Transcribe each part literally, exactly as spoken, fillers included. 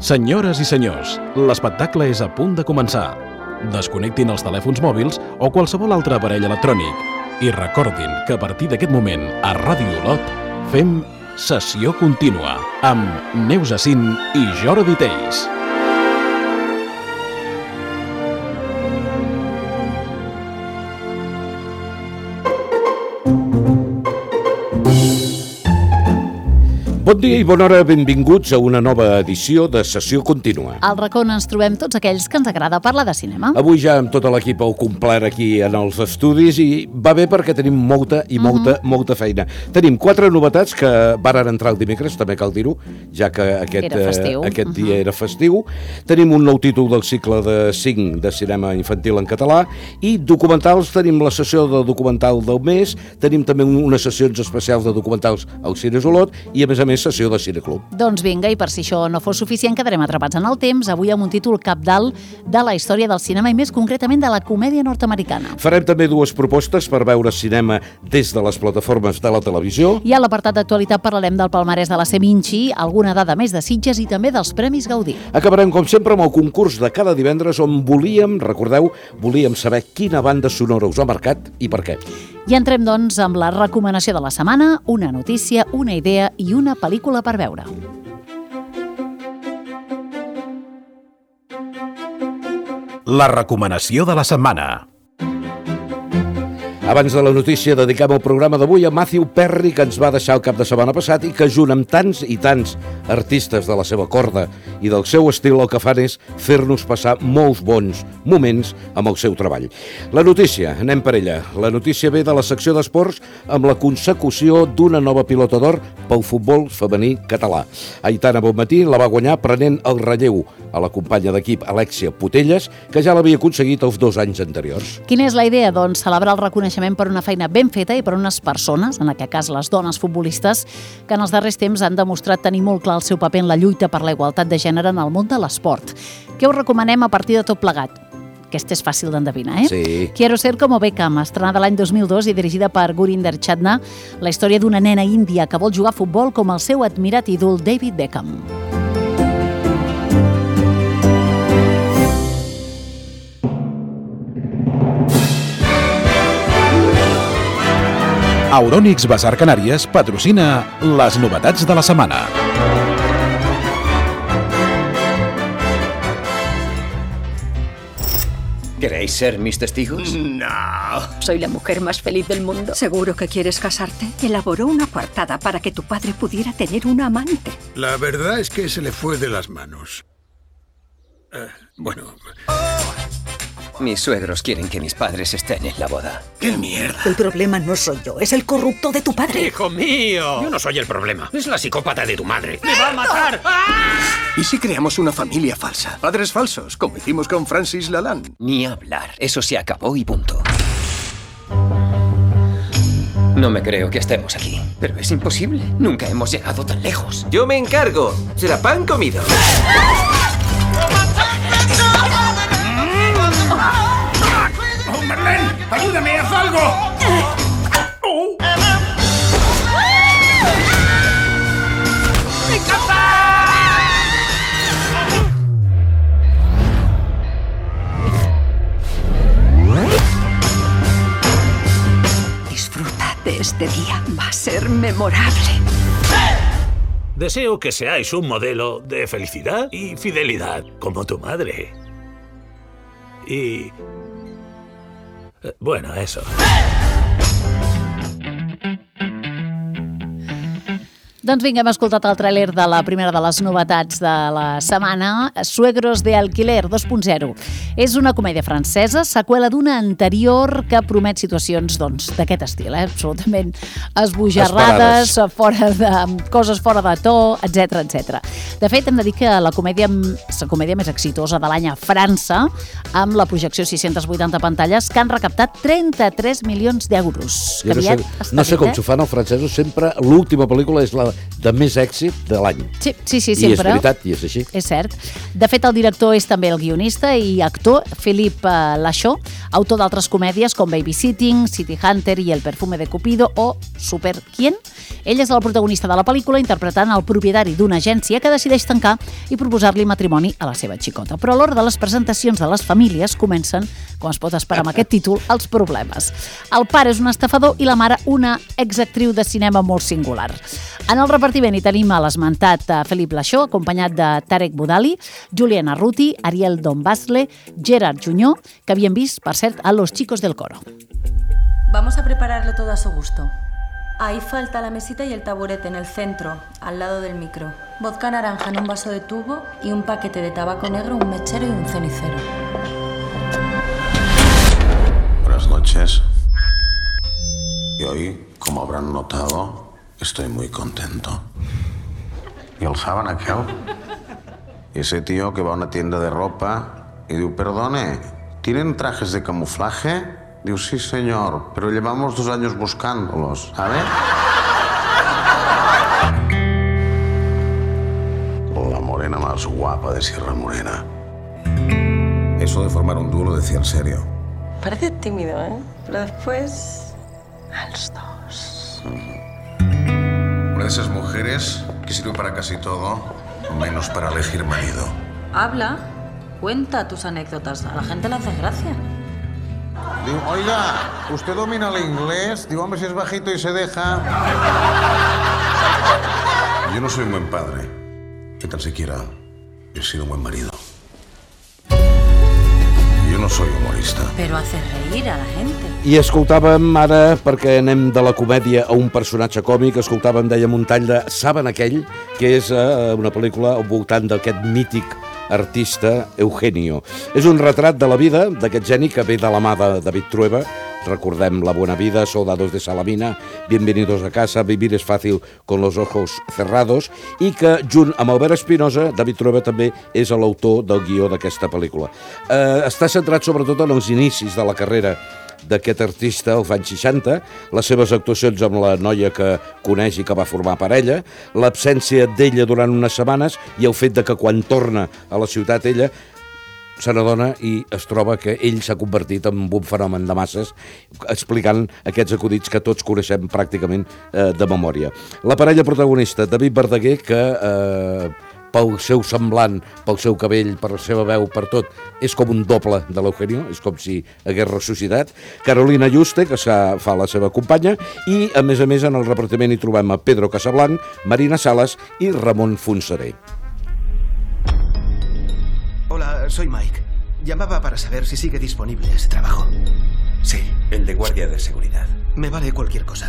Senyores i senyors, l'espectacle és a punt de començar. Desconnectin els telèfons mòbils o qualsevol altre aparell electrònic i recordin que a partir d'aquest moment a Ràdio Olot fem Sessió Contínua amb Neus Acín i Jordi Teis. Bon dia i bona hora, benvinguts a una nova edició de Sessió Contínua. Al racó on ens trobem tots aquells que ens agrada parlar de cinema. Avui ja amb tot l'equip al complet aquí en els estudis i va bé perquè tenim molta i molta, uh-huh. molta feina. Tenim quatre novetats que varen entrar el dimecres, també cal dir-ho, ja que aquest, eh, aquest uh-huh. dia era festiu. Tenim un nou títol del cicle de cinc de cinema infantil en català i documentals, tenim la sessió de documental del mes, tenim també unes sessions especials de documentals al Cines Olot i a més a més sessió de Cineclub. Doncs vinga, i per si això no fos suficient, quedarem atrapats en el temps, avui amb un títol cabdal de la història del cinema i més concretament de la comèdia nord-americana. Farem també dues propostes per veure cinema des de les plataformes de la televisió. I a l'apartat d'actualitat parlarem del palmarès de la Seminci, alguna dada més de Sitges i també dels Premis Gaudí. Acabarem, com sempre, amb el concurs de cada divendres on volíem, recordeu, volíem saber quina banda sonora us ha marcat i per què. I entrem, doncs, amb la recomanació de la setmana, una notícia, una idea i una pel·lícula per veure. La recomanació de la setmana. Abans de la notícia, dediquem el programa d'avui a Matthew Perry, que ens va deixar el cap de setmana passat i que, junt amb tants i tants artistes de la seva corda i del seu estil, el que fan és fer-nos passar molts bons moments amb el seu treball. La notícia, anem per ella. La notícia ve de la secció d'esports amb la consecució d'una nova pilota d'or pel futbol femení català. Aitana Bonmatí la va guanyar prenent el relleu a la companya d'equip Alexia Putelles, que ja l'havia aconseguit els dos anys anteriors. Quina és la idea? Doncs celebrar el reconeixement per una feina ben feta i per unes persones, en aquest cas les dones futbolistes, que en els darrers temps han demostrat tenir molt clar el seu paper en la lluita per la igualtat de gènere en el món de l'esport. Què us recomanem a partir de tot plegat? Aquesta és fàcil d'endevinar, eh? Sí. Quiero ser como Beckham, estrenada l'any dos mil dos i dirigida per Gurinder Chadha, la història d'una nena índia que vol jugar a futbol com el seu admirat ídol David Beckham. Euronics Bazar Canàries patrocina les novetats de la setmana. ¿Queréis ser mis testigos? No. Soy la mujer más feliz del mundo. ¿Seguro que quieres casarte? Elaboró una coartada para que tu padre pudiera tener un amante. La verdad es que se le fue de las manos. Eh, bueno... Mis suegros quieren que mis padres estén en la boda. ¡Qué mierda! El problema no soy yo, es el corrupto de tu padre. ¡Hijo mío! Yo no soy el problema, es la psicópata de tu madre. ¡Me va a matar! ¡Ah! ¿Y si creamos una familia falsa? Padres falsos, como hicimos con Francis Lalanne. Ni hablar, eso se acabó y punto. No me creo que estemos aquí, pero es imposible. Nunca hemos llegado tan lejos. Yo me encargo. Será pan comido. ¡Oh, Marlene! ¡Ayúdame! ¡Haz algo! ¡Oh! ¡Mi capa! Disfruta de este día, va a ser memorable. Deseo que seáis un modelo de felicidad y fidelidad, como tu madre. Y... bueno, eso. Doncs vinga, hem escoltat el tràiler de la primera de les novetats de la setmana, Suegros de Alquiler dos punt zero. És una comèdia francesa, seqüela d'una anterior que promet situacions doncs d'aquest estil, eh? Absolutament esbojarrades, fora de, coses fora de to, etcètera, etcètera. De fet, hem de dir que la comèdia, la comèdia més exitosa de l'any a França, amb la projecció sis-centes vuitanta pantalles, que han recaptat trenta-tres milions d'euros. No sé, no sé com s'ho fan els francesos, sempre l'última pel·lícula és la, de més èxit de l'any. Sí, sí, sí, I sempre. és veritat, i és així. És cert. De fet, el director és també el guionista i actor Philippe Lachaud, autor d'altres comèdies com Babysitting, City Hunter i El perfume de Cupido o Super ¿Quién? Ell és el protagonista de la pel·lícula interpretant el propietari d'una agència que decideix tancar i proposar-li matrimoni a la seva xicota. Però a l'hora de les presentacions de les famílies comencen, com es pot esperar amb aquest títol, els problemes. El pare és un estafador i la mare una exactriu de cinema molt singular. En el repartiment hi tenim a l'esmentat Philippe Lachaud, acompanyat de Tarek Boudali, Julian Arruti, Ariel Dombasle, Gerard Junyó, que havien vist, per cert, a Los Chicos del Coro. Vamos a prepararlo todo a su gusto. Ahí falta la mesita y el taburete en el centro, al lado del micro. Vodka naranja en un vaso de tubo y un paquete de tabaco negro, un mechero y un cenicero. Buenas noches. Y hoy, como habrán notado, estoy muy contento. ¿Y el saben aquel? Ese tío que va a una tienda de ropa y dice, perdone, ¿tienen trajes de camuflaje? Digo, sí, señor, pero llevamos dos años buscándolos, ¿sabe? La morena más guapa de Sierra Morena. Eso de formar un dúo lo decía en serio. Parece tímido, ¿eh? Pero después... a los dos. Una de esas mujeres que sirve para casi todo, menos para elegir marido. Habla, cuenta tus anécdotas. A la gente le hace gracia. Digo, oiga, ¿usted domina el inglés? Digo, hombre, si es bajito y se deja. Yo no soy un buen padre. Que tan siquiera he sido un buen marido. Jo no soy humorista. Però hace reír a la gente. I escoltàvem ara, perquè anem de la comèdia a un personatge còmic, escoltàvem, dèiem, un tall de Saben aquell, que és eh, una pel·lícula al voltant d'aquest mític artista Eugenio. És un retrat de la vida d'aquest geni que ve de la mà de David Trueba. Recordem La buena vida, Soldados de Salamina, Bienvenidos a casa, Vivir es fácil con los ojos cerrados, i que, junt amb Albert Espinosa, David Trueba també és l'autor del guió d'aquesta pel·lícula. Eh, està centrat sobretot en els inicis de la carrera d'aquest artista als anys seixanta, les seves actuacions amb la noia que coneix i que va formar parella, l'absència d'ella durant unes setmanes i el fet de que quan torna a la ciutat ella se n'adona i es troba que ell s'ha convertit en un fenomen de masses, explicant aquests acudits que tots coneixem pràcticament eh, de memòria. La parella protagonista, David Verdaguer, que eh, pel seu semblant, pel seu cabell, per la seva veu, per tot, és com un doble de l'Eugenio, és com si hagués ressuscitat. Carolina Yuste, que fa la seva companya, i, a més a més, en el repartiment hi trobem a Pedro Casablanc, Marina Salas i Ramon Fonseré. Hola, soy Mike. Llamaba para saber si sigue disponible ese trabajo. Sí, el de guardia de seguridad. Me vale cualquier cosa.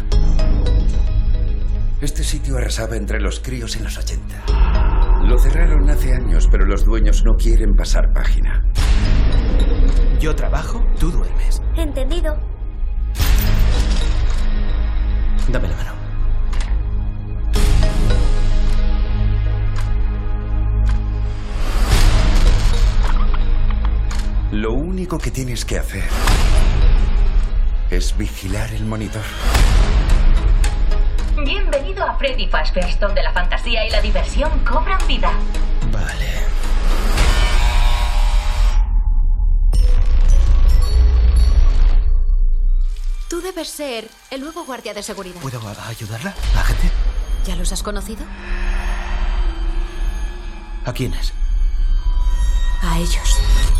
Este sitio arrasaba entre los críos en los ochenta. Lo cerraron hace años, pero los dueños no quieren pasar página. Yo trabajo, tú duermes. Entendido. Dame la mano. Lo único que tienes que hacer es vigilar el monitor. Bienvenido a Freddy Fazbear's, donde la fantasía y la diversión cobran vida. Vale. Tú debes ser el nuevo guardia de seguridad. ¿Puedo ayudarla, agente? ¿Ya los has conocido? ¿A quiénes? A ellos.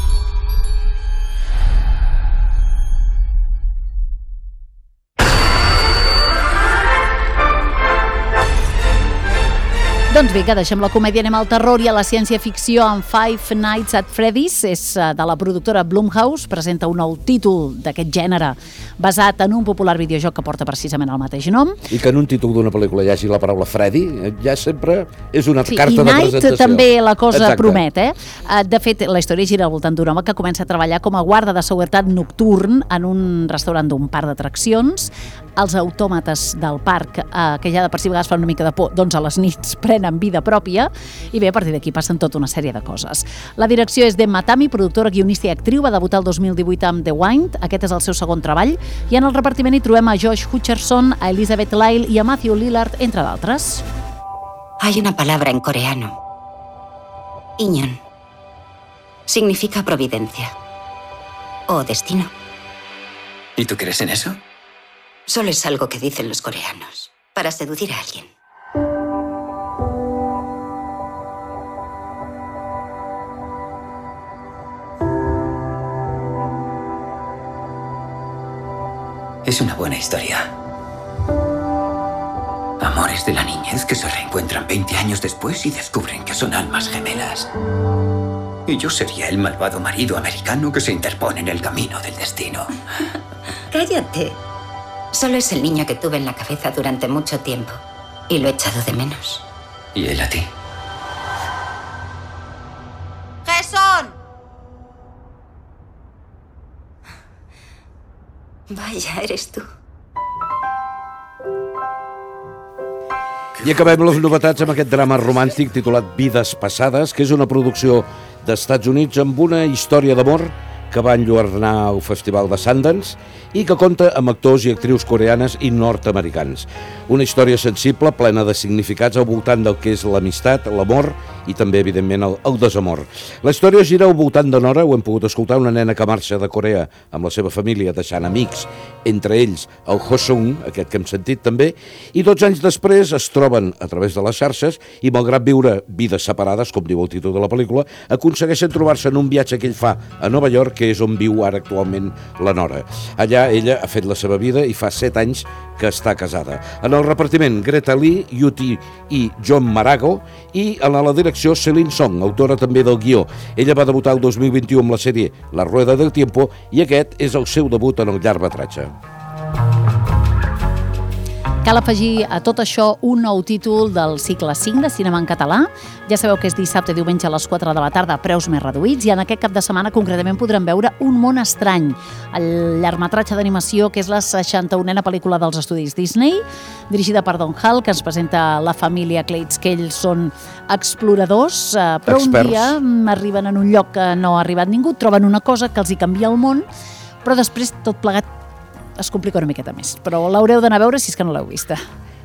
Doncs vinga, deixem la comèdia, anem al terror i a la ciència-ficció amb Five Nights at Freddy's. És de la productora Blumhouse, presenta un nou títol d'aquest gènere basat en un popular videojoc que porta precisament el mateix nom. I que en un títol d'una pel·lícula hi hagi la paraula Freddy, ja sempre és una sí, carta de presentació. I Night també la cosa Exacte. promet, eh? De fet, la història gira al voltant d'un home que comença a treballar com a guarda de seguretat nocturn en un restaurant d'un parc d'atraccions. Els autòmates del parc, eh, que ja de per si vegades fan una mica de por, doncs a les nits prenen vida pròpia, i bé, a partir d'aquí passen tota una sèrie de coses. La direcció és d'Emma Tammy, productora, guionista i actriu, va debutar el dos mil divuit amb The Wind, aquest és el seu segon treball, i en el repartiment hi trobem a Josh Hutcherson, a Elizabeth Lyle i a Matthew Lillard, entre d'altres. Hay una palabra en coreano. Inyeon. Significa providencia. O destino. ¿Y tú crees en eso? Solo es algo que dicen los coreanos para seducir a alguien. Es una buena historia. Amores de la niñez que se reencuentran veinte años después y descubren que son almas gemelas. Y yo sería el malvado marido americano que se interpone en el camino del destino. Cállate. Solo es el niño que tuve en la cabeza durante mucho tiempo. Y lo he echado de menos. ¿Y él a ti? ¡Jason! Vaya, eres tú. I acabem les novetats amb aquest drama romàntic titulat Vides passades, que és una producció d'Estats Units amb una història d'amor que va enlluernar al Festival de Sundance i que compta amb actors i actrius coreanes i nord-americans. Una història sensible, plena de significats al voltant del que és l'amistat, l'amor i també, evidentment, el, el desamor. La història gira al voltant de Nora, ho hem pogut escoltar, una nena que marxa de Corea amb la seva família, deixant amics, entre ells el Ho-sung, aquest que hem sentit també, i dotze anys després es troben a través de les xarxes i, malgrat viure vides separades, com diu el títol de la pel·lícula, aconsegueixen trobar-se en un viatge que ell fa a Nova York, que és on viu ara actualment la Nora. Allà ella ha fet la seva vida i fa set anys que està casada. En el repartiment, Greta Lee, Yuti i John Marago, i en la direcció Celine Song, autora també del guió. Ella va debutar el dos mil vint-i-u amb la sèrie La Rueda del Tiempo i aquest és el seu debut en el llargmetratge. Cal afegir a tot això un nou títol del cicle cinc de cinema en català. Ja sabeu que és dissabte i diumenge a les quatre de la tarda a preus més reduïts i en aquest cap de setmana concretament podrem veure Un món estrany, el llargmetratge d'animació que és la seixanta-unena pel·lícula dels estudis Disney, dirigida per Don Hall, que ens presenta la família Clates, que ells són exploradors, però Experts. un dia arriben en un lloc que no ha arribat ningú, troben una cosa que els hi canvia el món, però després tot plegat es complica una miqueta més, però l'haureu d'anar a veure si és que no l'heu vista.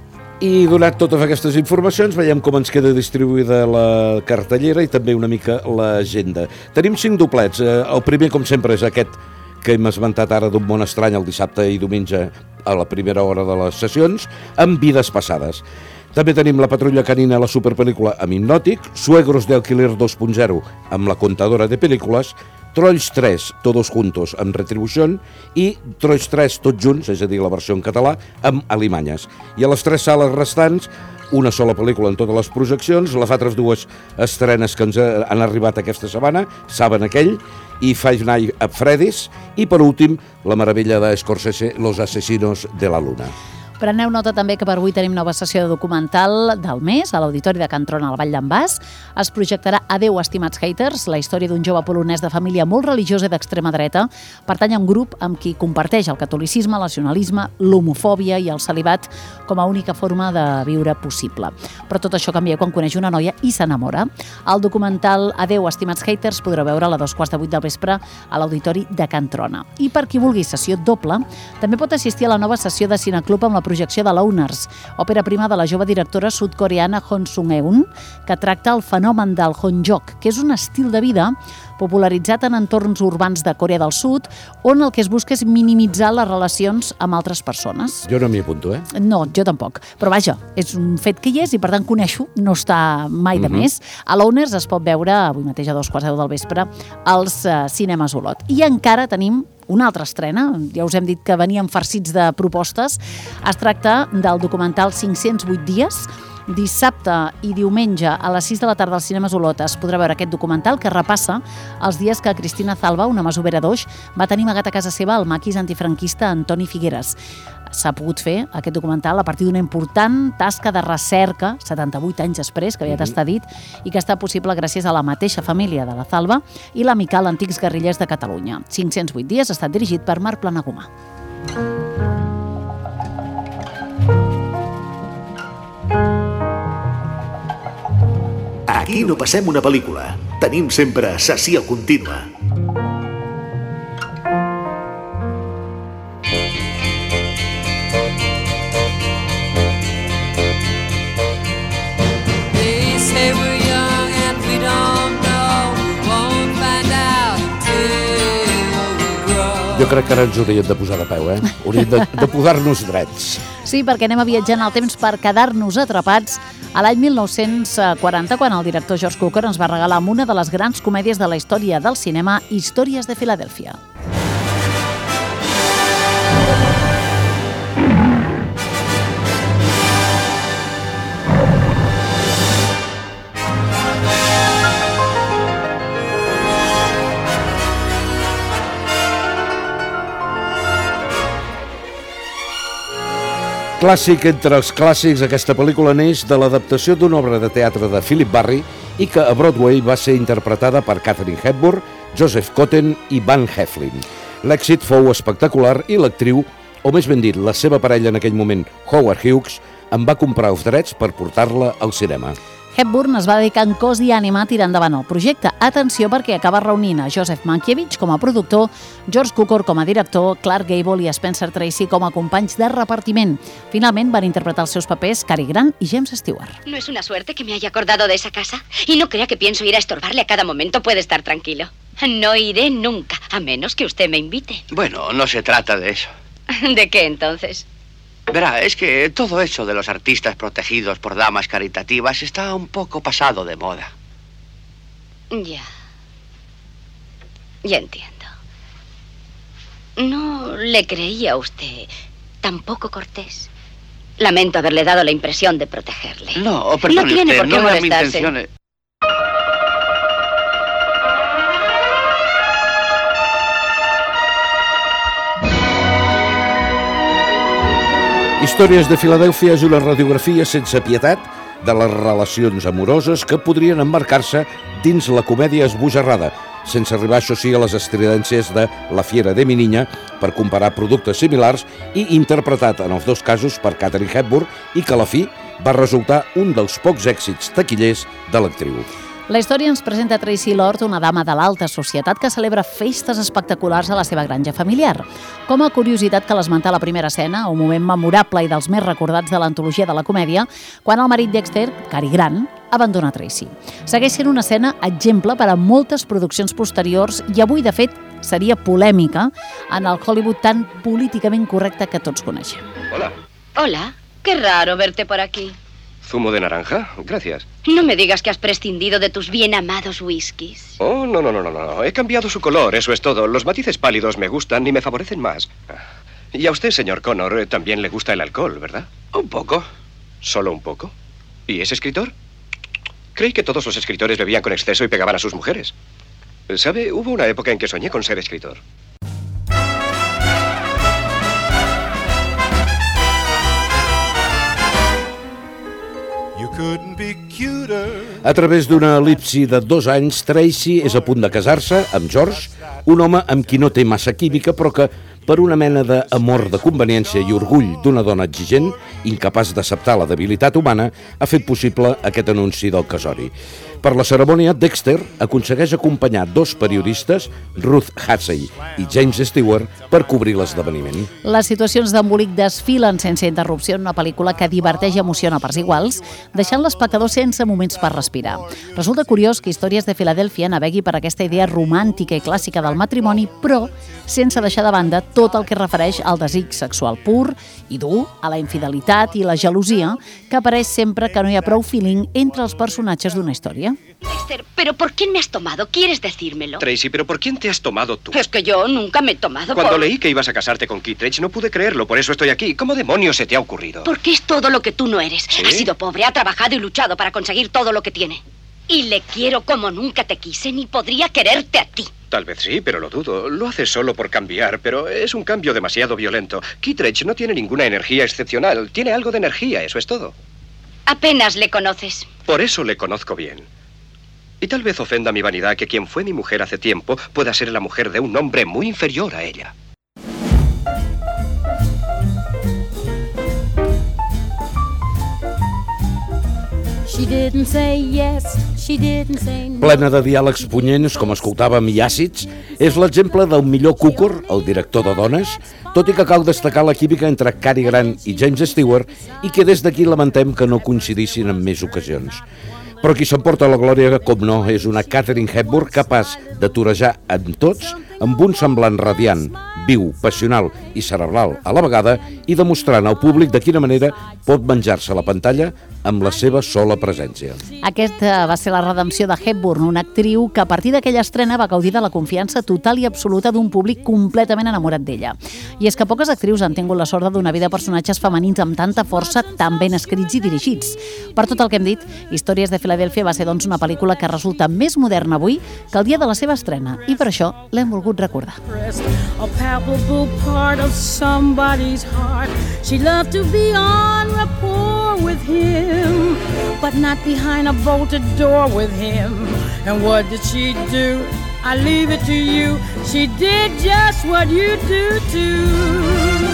I donat totes aquestes informacions, veiem com ens queda distribuïda la cartellera i també una mica l'agenda. Tenim cinc doblets. El primer, com sempre, és aquest que hem esmentat ara d'Un món estrany el dissabte i diumenge a la primera hora de les sessions, amb Vides passades. També tenim La patrulla canina, la superpel·lícula amb Hipnòtic, Suegros de alquiler dos punt zero amb La contadora de pel·lícules, Trolls tres, Todos juntos, amb Retribución, i Trolls tres, tots junts, és a dir, la versió en català, amb Alimanyes. I a les tres sales restants, una sola pel·lícula en totes les projeccions, les altres dues estrenes que ens han arribat aquesta setmana, Saben aquell, i Five Nights at Freddy's, i per últim, la meravella de Scorsese, Los asesinos de la luna. Preneu nota també que per avui tenim nova sessió de documental del mes a l'Auditori de Can Trona al Vall d'en Bas. Es projectarà Adeu, estimats haters, la història d'un jove polonès de família molt religiosa i d'extrema dreta. Pertany a un grup amb qui comparteix el catolicisme, el nacionalisme, l'homofòbia i el celibat com a única forma de viure possible. Però tot això canvia quan coneix una noia i s'enamora. El documental Adeu, estimats haters podreu veure a les dos quarts de vuit del vespre a l'Auditori de Can Trona. I per qui vulgui sessió doble, també pot assistir a la nova sessió de Cineclub amb la projecció de Loners, òpera prima de la jove directora sud-coreana Hong Sung-eun, que tracta el fenomen del Honjok, que és un estil de vida popularitzat en entorns urbans de Corea del Sud, on el que es busca és minimitzar les relacions amb altres persones. Jo no m'hi apunto, eh? No, jo tampoc. Però vaja, és un fet que hi és i per tant coneixo, no està mai de Mhm. més. A Loners es pot veure avui mateix a dos quarts de deu del vespre als uh, cinemes Olot. I encara tenim una altra estrena, ja us hem dit que veníem farcits de propostes. Es tracta del documental cinc-cents vuit dies. Dissabte i diumenge a les sis de la tarda als cinemes Olot es podrà veure aquest documental que repassa els dies que Cristina Zalba, una masovera d'Oix, va tenir amagat a casa seva el maquis antifranquista Antoni Figueres. S'ha pogut fer aquest documental a partir d'una important tasca de recerca, setanta-vuit anys després, que havia d'estar dit, i que està possible gràcies a la mateixa família de la Zalba i l'amical Antics Guerrillers de Catalunya. cinc-cents vuit dies ha estat dirigit per Marc Planagumà. Aquí no passem una pel·lícula. Tenim sempre sessió contínua. Jo crec que ara ens haurien de posar de peu, eh? Hauríem de, de posar-nos drets. Sí, perquè anem a viatjar en el temps per quedar-nos atrapats a l'any mil nou-cents quaranta, quan el director George Cukor ens va regalar amb una de les grans comèdies de la història del cinema, Històries de Filadèlfia. Clàssic entre els clàssics, aquesta pel·lícula neix de l'adaptació d'una obra de teatre de Philip Barry i que a Broadway va ser interpretada per Katharine Hepburn, Joseph Cotten i Van Heflin. L'èxit fou espectacular i l'actriu, o més ben dit, la seva parella en aquell moment, Howard Hughes, en va comprar els drets per portar-la al cinema. Hepburn es va dedicar en cos i ànima a tirar endavant el projecte. Atenció, perquè acaba reunint a Joseph Mankiewicz com a productor, George Cukor com a director, Clark Gable i Spencer Tracy com a companys de repartiment. Finalment van interpretar els seus papers Cary Grant i James Stewart. ¿No es una suerte que me haya acordado de esa casa? Y no crea que pienso ir a estorbarle a cada momento, puede estar tranquilo. No iré nunca, a menos que usted me invite. Bueno, no se trata de eso. ¿De qué entonces? Verá, es que todo eso de los artistas protegidos por damas caritativas está un poco pasado de moda. Ya. Ya entiendo. No le creía a usted tampoco cortés. Lamento haberle dado la impresión de protegerle. No, perdone no tiene usted, por qué no era mi molestarse. intención. Històries de Filadèlfia és una radiografia sense pietat de les relacions amoroses que podrien emmarcar-se dins la comèdia esbojarrada, sense arribar, això sí, a les estridències de La fiera de mi niña, per comparar productes similars, i interpretat en els dos casos per Katharine Hepburn, i que a la fi va resultar un dels pocs èxits taquillers de l'actriu. La història ens presenta Tracy Lord, una dama de l'alta societat que celebra festes espectaculars a la seva granja familiar. Com a curiositat cal esmentar la primera escena, un moment memorable i dels més recordats de l'antologia de la comèdia, quan el marit Dexter, Cary Grant, abandona Tracy. Segueix sent una escena exemple per a moltes produccions posteriors i avui, de fet, seria polèmica en el Hollywood tan políticament correcte que tots coneixem. Hola. Hola, qué raro verte por aquí. ¿Zumo de naranja? Gracias. No me digas que has prescindido de tus bien amados whiskies. Oh, no, no, no, no, no. He cambiado su color, eso es todo. Los matices pálidos me gustan y me favorecen más. Y a usted, señor Connor, también le gusta el alcohol, ¿verdad? Un poco. ¿Solo un poco? ¿Y es escritor? Creí que todos los escritores bebían con exceso y pegaban a sus mujeres. ¿Sabe? Hubo una época en que soñé con ser escritor. A través d'una elipsi de dos anys, Tracy és a punt de casar-se amb George, un home amb qui no té massa química, però que, per una mena d'amor de conveniència i orgull d'una dona exigent, incapaç d'acceptar la debilitat humana, ha fet possible aquest anunci del casori. Per la cerimònia, Dexter aconsegueix acompanyar dos periodistes, Ruth Halsey i James Stewart, per cobrir l'esdeveniment. Les situacions d'embolic desfilen sense interrupció en una pel·lícula que diverteix i emociona a parts iguals, deixant l'espectador sense moments per respirar. Resulta curiós que Històries de Filadèlfia navegui per aquesta idea romàntica i clàssica del matrimoni, però sense deixar de banda tot el que refereix al desig sexual pur i dur, a la infidelitat i la gelosia, que apareix sempre que no hi ha prou feeling entre els personatges d'una història. Dexter, ¿pero por quién me has tomado? ¿Quieres decírmelo? Tracy, ¿pero por quién te has tomado tú? Es que yo nunca me he tomado Cuando por... leí que ibas a casarte con Kittredge no pude creerlo, por eso estoy aquí. ¿Cómo demonios se te ha ocurrido? Porque es todo lo que tú no eres. ¿Sí? Ha sido pobre, ha trabajado y luchado para conseguir todo lo que tiene. Y le quiero como nunca te quise, ni podría quererte a ti. Tal vez sí, pero lo dudo. Lo haces solo por cambiar, pero es un cambio demasiado violento. Kittredge no tiene ninguna energía excepcional. Tiene algo de energía, eso es todo. Apenas le conoces. Por eso le conozco bien. Y tal vez ofenda mi vanidad que quien fue mi mujer hace tiempo pueda ser la mujer de un hombre muy inferior a ella. Plena de diàlegs punyents, com escoltàvem, i àcids, és l'exemple del millor Cukor, el director de dones, tot i que cal destacar la química entre Cary Grant i James Stewart, i que des d'aquí lamentem que no coincidissin en més ocasions. Però qui s'emporta la glòria, com no, és una Katharine Hepburn capaç de torejar en tots amb un semblant radiant, viu, passional i cerebral a la vegada i demostrant al públic de quina manera pot menjar-se la pantalla amb la seva sola presència. Aquesta va ser la redempció de Hepburn, una actriu que a partir d'aquella estrena va gaudir de la confiança total i absoluta d'un públic completament enamorat d'ella. I és que poques actrius han tingut la sort de donar vida a personatges femenins amb tanta força, tan ben escrits i dirigits. Per tot el que hem dit, Històries de Filadèlfia va ser doncs una pel·lícula que resulta més moderna avui que el dia de la seva estrena i per això l'hem volgut recordar. A palpable part of somebody's heart. She loved to be on rapport with him, but not behind a bolted door with him. And what did she do? I leave it to you. She did just what you do too.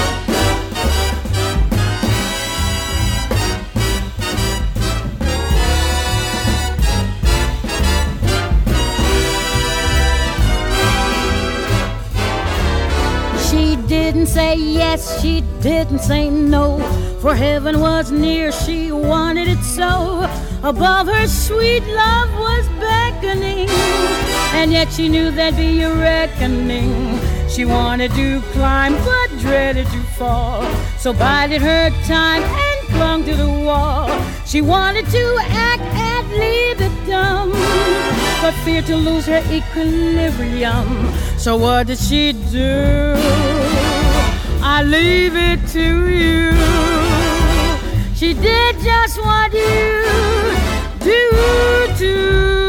She didn't say yes, she didn't say no, for heaven was near, she wanted it so. Above her sweet love was beckoning, and yet she knew there'd be a reckoning. She wanted to climb, but dreaded to fall, so bided her time and clung to the wall. She wanted to act and leave it dumb, but feared to lose her equilibrium. So what did she do? I leave it to you. She did just what you do too.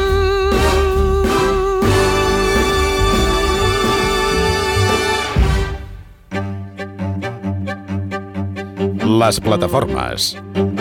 Les plataformes.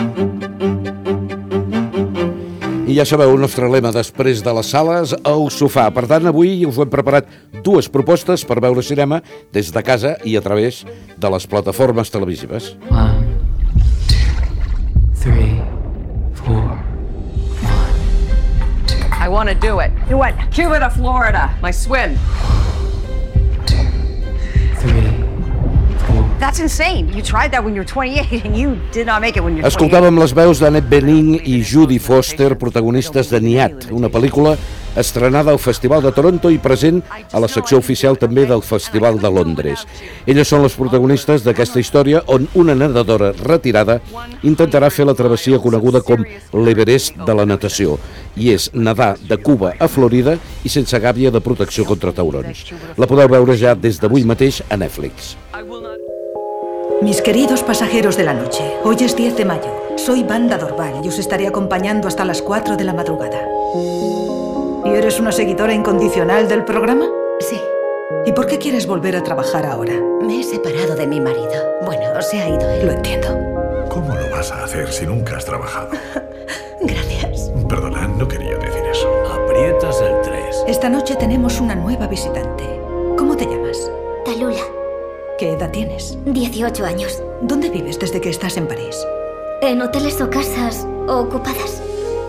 I ja sabeu, el nostre lema després de les sales, al sofà. Per tant, avui us hem preparat dues propostes per veure cinema des de casa i a través de les plataformes televisives. One, two, three, four, one, two. I want to do it. Do what? Cuba to Florida. My swim. Two, three. That's insane. You tried that when you were twenty-eight and you did not make it when you were twenty-eight. Escoltàvem les veus d'Annette Bening i Judy Foster, protagonistes de Niat, una pel·lícula estrenada al Festival de Toronto i present a la secció oficial també del Festival de Londres. Elles són les protagonistes d'aquesta història on una nedadora retirada intentarà fer la travessia coneguda com l'Everest de la natació, i és nedar de Cuba a Florida i sense gàbia de protecció contra taurons. La podeu veure ja des d'avui mateix a Netflix. Mis queridos pasajeros de la noche, hoy es diez de mayo. Soy Banda Dorval y os estaré acompañando hasta las cuatro de la madrugada. ¿Y eres una seguidora incondicional del programa? Sí. ¿Y por qué quieres volver a trabajar ahora? Me he separado de mi marido. Bueno, se ha ido él. Lo entiendo. ¿Cómo lo vas a hacer si nunca has trabajado? Gracias. Perdona, no quería decir eso. Aprietas el tres. Esta noche tenemos una nueva visitante. ¿Cómo te llamas? Talula. ¿Qué edad tienes? dieciocho años. ¿Dónde vives desde que estás en París? En hoteles o casas ocupadas.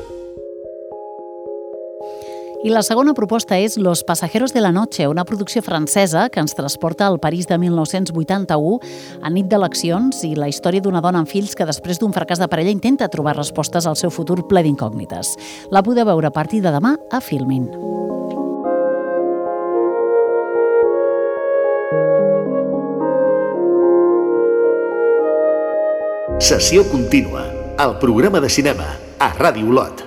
I la segona proposta és Los pasajeros de la noche, una producció francesa que ens transporta al París de mil nou-cents vuitanta-u a nit d'eleccions i la història d'una dona amb fills que després d'un fracàs de parella intenta trobar respostes al seu futur ple d'incògnites. La podeu veure a partir de demà a Filmin. Sessió contínua, el programa de cinema a Ràdio Olot.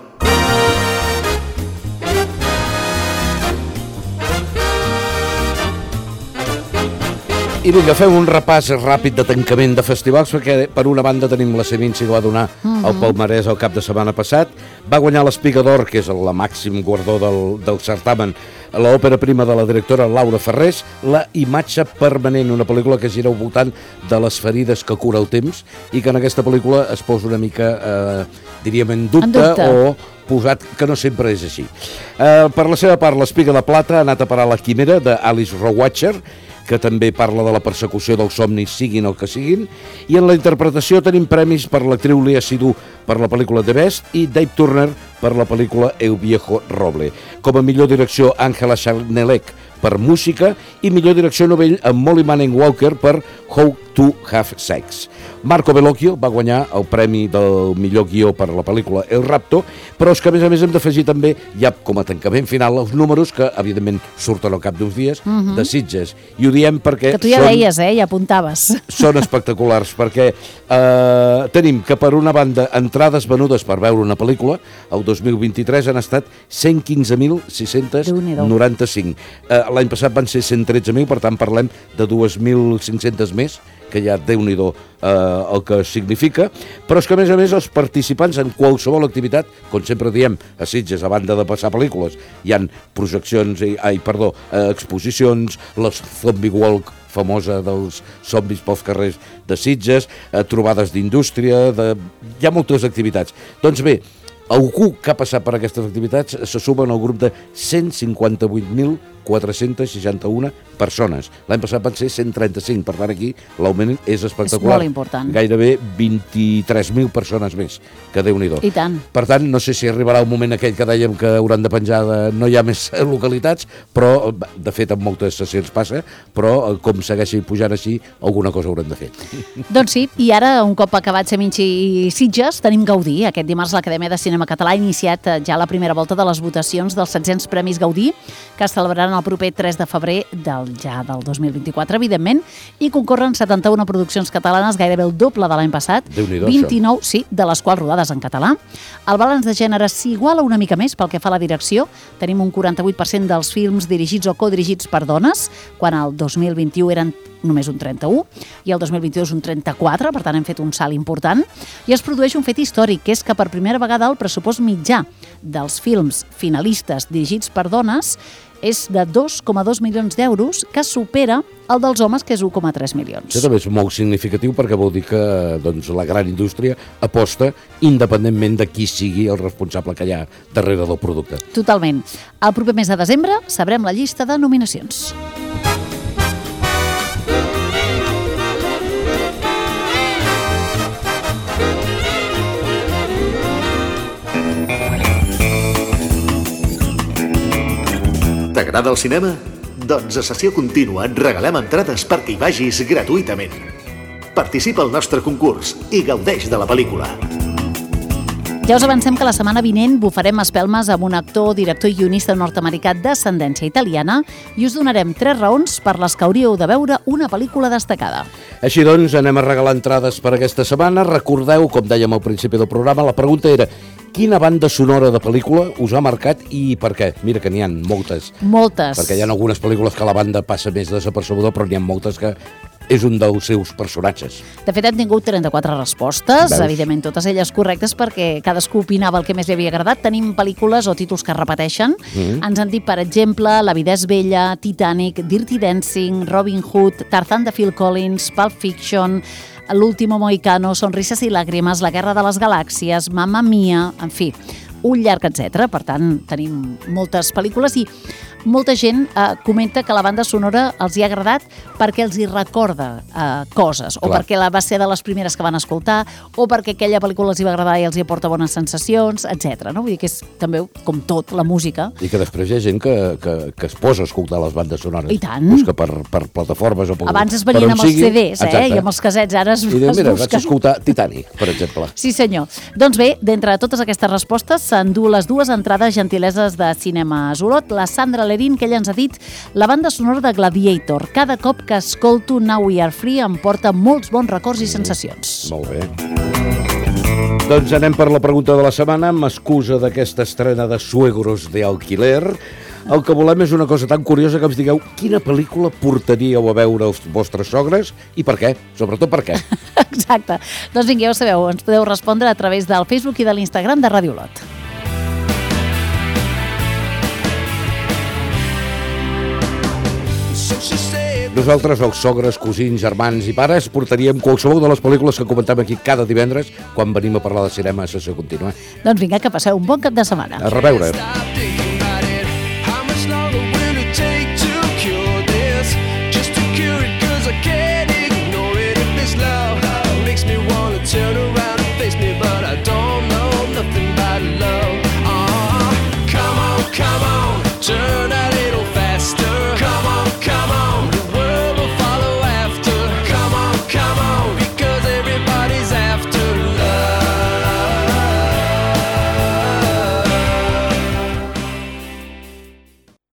I vinga, fem un repàs ràpid de tancament de festivals, perquè per una banda tenim la Seminci, que va donar el palmarès el cap de setmana passat. Va guanyar l'Espiga d'Or, que és el màxim guardó del, del certamen, l'òpera prima de la directora Laura Ferrés, La imatge permanent, una pel·lícula que gira al voltant de les ferides que cura el temps i que en aquesta pel·lícula es posa una mica, eh, diríem, en dubte, en dubte o posat que no sempre és així. Eh, per la seva part, l'Espiga de Plata ha anat a parar La Quimera, d'Alice Rohrwacher, que també parla de la persecució dels somnis, siguin el que siguin, i en la interpretació tenim premis per l'actriu Léa Seydoux per la pel·lícula The Best i Dave Turner per la pel·lícula El viejo roble. Com a millor direcció, Ángela Scharnelek per Música i millor direcció novell amb Molly Manning Walker per How to Have Sex. Marco Bellocchio va guanyar el premi del millor guió per la pel·lícula El Rapto, però és que a més a més hem d'afegir també, ja com a tancament final, els números que evidentment surten al cap d'uns dies, uh-huh. de Sitges. I ho diem perquè... Que tu ja són, deies, eh? Ja apuntaves. Són espectaculars, perquè eh, tenim que per una banda entrades venudes per veure una pel·lícula, el dos mil vint-i-tres han estat cent quinze mil sis-cents noranta-cinc. Eh, L'any passat van ser cent tretze mil, per tant parlem de dos mil cinc-cents més, que ja Déu-n'hi-do eh, el que significa, però és que a més a més els participants en qualsevol activitat, com sempre diem a Sitges, a banda de passar pel·lícules, hi han projeccions, ai, perdó, eh, exposicions, les Zombie Walk famosa dels zombis pels carrers de Sitges, eh, trobades d'indústria, de... hi ha moltes activitats. Doncs bé, algú que ha passat per aquestes activitats se sumen al grup de cent cinquanta-vuit mil quatre-cents seixanta-u persones. L'any passat van ser cent trenta-cinc, per tant aquí l'augment és espectacular. És molt important. Gairebé vint-i-tres mil persones més, que Déu-n'hi-do. I tant. Per tant, no sé si arribarà el moment aquell que dèiem que hauran de penjar de... no hi ha més localitats, però de fet en moltes sessions passa, però com segueixi pujant així, alguna cosa haurem de fer. Doncs sí, i ara, un cop acabat Seminci i Sitges, tenim Gaudí. Aquest dimarts l'Acadèmia de Cinema Català ha iniciat ja la primera volta de les votacions dels set-cents Premis Gaudí, que es celebraran el proper tres de febrer del ja del dos mil vint-i-quatre, evidentment, i concorren setanta-una produccions catalanes, gairebé el doble de l'any passat, vint-i-nou, sí, de les quals rodades en català. El balanç de gènere s'iguala una mica més pel que fa a la direcció. Tenim un quaranta-vuit per cent dels films dirigits o codirigits per dones, quan el dos mil vint-i-u eren només un trenta-u, i el dos mil vint-i-dos un trenta-quatre, per tant hem fet un salt important, i es produeix un fet històric, que és que per primera vegada el pressupost mitjà dels films finalistes dirigits per dones és de dos coma dos milions d'euros, que supera el dels homes, que és un coma tres milions. Això també és molt significatiu perquè vol dir que doncs, la gran indústria aposta independentment de qui sigui el responsable que hi ha darrere del producte. Totalment. El proper mes de desembre sabrem la llista de nominacions. T'agrada el cinema? Doncs a Sessió Contínua et regalem entrades perquè hi vagis gratuïtament. Participa al nostre concurs i gaudeix de la pel·lícula. Ja us avancem que la setmana vinent bufarem espelmes amb un actor, director i guionista nord-americà d'ascendència italiana i us donarem tres raons per les que hauríeu de veure una pel·lícula destacada. Així doncs, anem a regalar entrades per aquesta setmana. Recordeu, com dèiem al principi del programa, la pregunta era: quina banda sonora de pel·lícula us ha marcat i per què? Mira que n'hi ha moltes. Moltes. Perquè hi ha algunes pel·lícules que la banda passa més desapercebuda, però n'hi ha moltes que és un dels seus personatges. De fet, hem tingut trenta-quatre respostes, Veus? Evidentment totes elles correctes perquè cadascú opinava el que més li havia agradat. Tenim pel·lícules o títols que es repeteixen. Mm-hmm. Ens han dit, per exemple, La vida és bella, Titanic, Dirty Dancing, Robin Hood, Tarzan de Phil Collins, Pulp Fiction, L'último mohicano, Sonrises i làgrimes, La guerra de les galàxies, Mamma Mia, en fi, un llarg etcètera. Per tant, tenim moltes pel·lícules i molta gent eh, comenta que la banda sonora els hi ha agradat perquè els hi recorda eh, coses, o Clar. perquè la va ser de les primeres que van escoltar, o perquè aquella pel·lícula els hi va agradar i els hi aporta bones sensacions, etcètera. No? Vull dir que és també, com tot, la música. I que després hi ha gent que, que, que es posa a escoltar les bandes sonores. I tant. Busca per, per plataformes o per, Abans es venien amb els C Ds, eh? I amb els casets, ara es, I diu, es mira, busquen. vaig escoltar Titanic, per exemple. Sí, senyor. Doncs bé, d'entre totes aquestes respostes s'endú les dues entrades gentileses de Cinema Olot. La Sandra Lerín, que ella ens ha dit: la banda sonora de Gladiator. Cada cop que escolto Now We Are Free em porta molts bons records i sensacions. Molt bé. Doncs anem per la pregunta de la setmana, amb excusa d'aquesta estrena de Suegros de Alquiler. El que volem és una cosa tan curiosa que ens digueu quina pel·lícula portaríeu a veure els vostres sogres i per què, sobretot per què. Exacte. Doncs vinga, ja ho sabeu, ens podeu respondre a través del Facebook i de l'Instagram de Ràdio Olot. Nosaltres, els sogres, cosins, germans i pares, portaríem qualsevol de les pel·lícules que comentem aquí cada divendres quan venim a parlar de cinema a Sessió Contínua. Doncs vinga, que passeu un bon cap de setmana. A reveure.